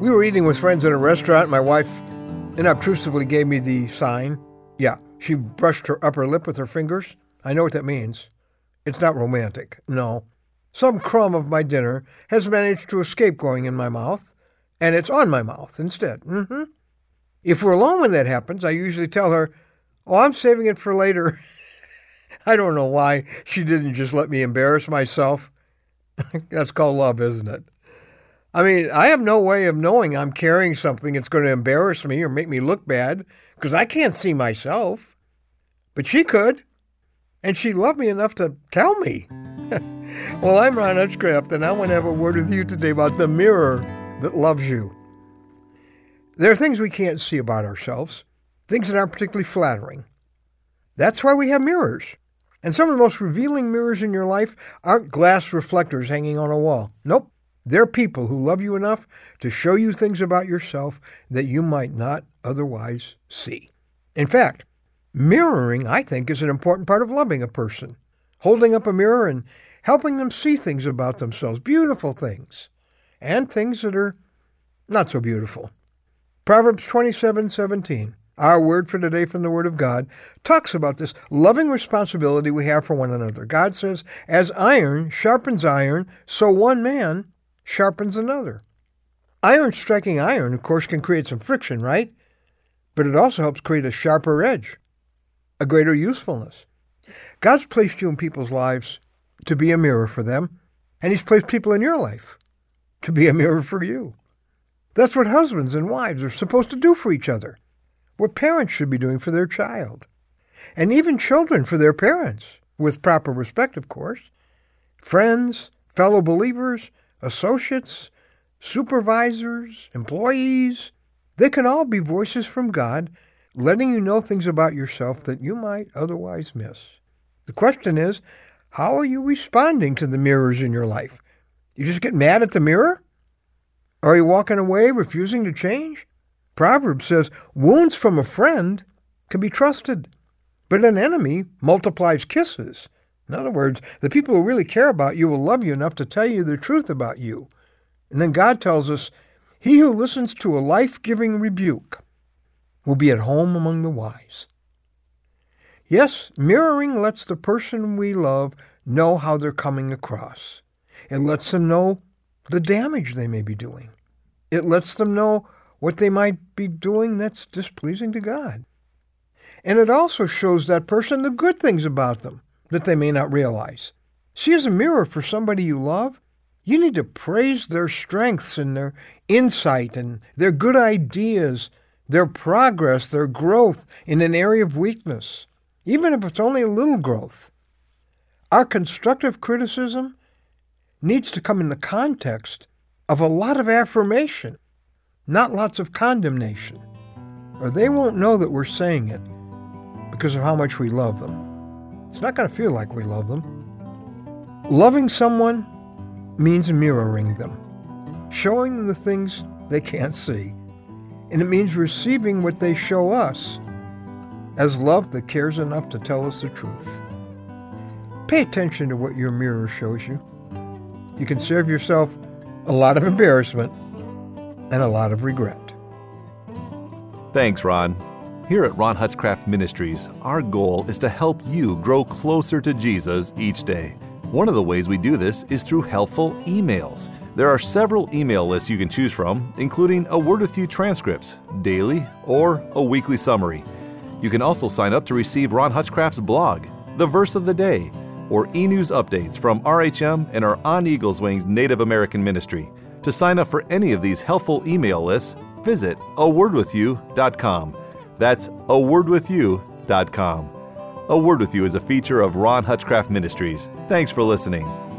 We were eating with friends in a restaurant. My wife unobtrusively gave me the sign. Yeah, she brushed her upper lip with her fingers. I know what that means. It's not romantic, no. Some crumb of my dinner has managed to escape going in my mouth, and it's on my mouth instead. If we're alone when that happens, I usually tell her, "Oh, I'm saving it for later." I don't know why she didn't just let me embarrass myself. That's called love, isn't it? I mean, I have no way of knowing I'm carrying something that's going to embarrass me or make me look bad because I can't see myself. But she could, and she loved me enough to tell me. Well, I'm Ron Hutchcraft, and I want to have a word with you today about the mirror that loves you. There are things we can't see about ourselves, things that aren't particularly flattering. That's why we have mirrors. And some of the most revealing mirrors in your life aren't glass reflectors hanging on a wall. Nope. They're people who love you enough to show you things about yourself that you might not otherwise see. In fact, mirroring, I think, is an important part of loving a person. Holding up a mirror and helping them see things about themselves, beautiful things, and things that are not so beautiful. Proverbs 27:17, our word for today from the Word of God, talks about this loving responsibility we have for one another. God says, "As iron sharpens iron, so one man sharpens another." Iron striking iron, of course, can create some friction, right? But it also helps create a sharper edge, a greater usefulness. God's placed you in people's lives to be a mirror for them, and He's placed people in your life to be a mirror for you. That's what husbands and wives are supposed to do for each other, what parents should be doing for their child, and even children for their parents, with proper respect, of course. Friends, fellow believers, associates, supervisors, employees, they can all be voices from God, letting you know things about yourself that you might otherwise miss. The question is, how are you responding to the mirrors in your life? You just get mad at the mirror? Are you walking away, refusing to change? Proverbs says, wounds from a friend can be trusted, but an enemy multiplies kisses. In other words, the people who really care about you will love you enough to tell you the truth about you. And then God tells us, he who listens to a life-giving rebuke will be at home among the wise. Yes, mirroring lets the person we love know how they're coming across. It lets them know the damage they may be doing. It lets them know what they might be doing that's displeasing to God. And it also shows that person the good things about them that they may not realize. See, as a mirror for somebody you love, you need to praise their strengths and their insight and their good ideas, their progress, their growth in an area of weakness, even if it's only a little growth. Our constructive criticism needs to come in the context of a lot of affirmation, not lots of condemnation, or they won't know that we're saying it because of how much we love them. It's not going to feel like we love them. Loving someone means mirroring them, showing them the things they can't see, and it means receiving what they show us as love that cares enough to tell us the truth. Pay attention to what your mirror shows you. You can save yourself a lot of embarrassment and a lot of regret. Thanks, Ron. Here at Ron Hutchcraft Ministries, our goal is to help you grow closer to Jesus each day. One of the ways we do this is through helpful emails. There are several email lists you can choose from, including a Word With You transcripts, daily, or a weekly summary. You can also sign up to receive Ron Hutchcraft's blog, The Verse of the Day, or e-news updates from RHM and our On Eagles Wings Native American Ministry. To sign up for any of these helpful email lists, visit awordwithyou.com. That's awordwithyou.com. A Word With You is a feature of Ron Hutchcraft Ministries. Thanks for listening.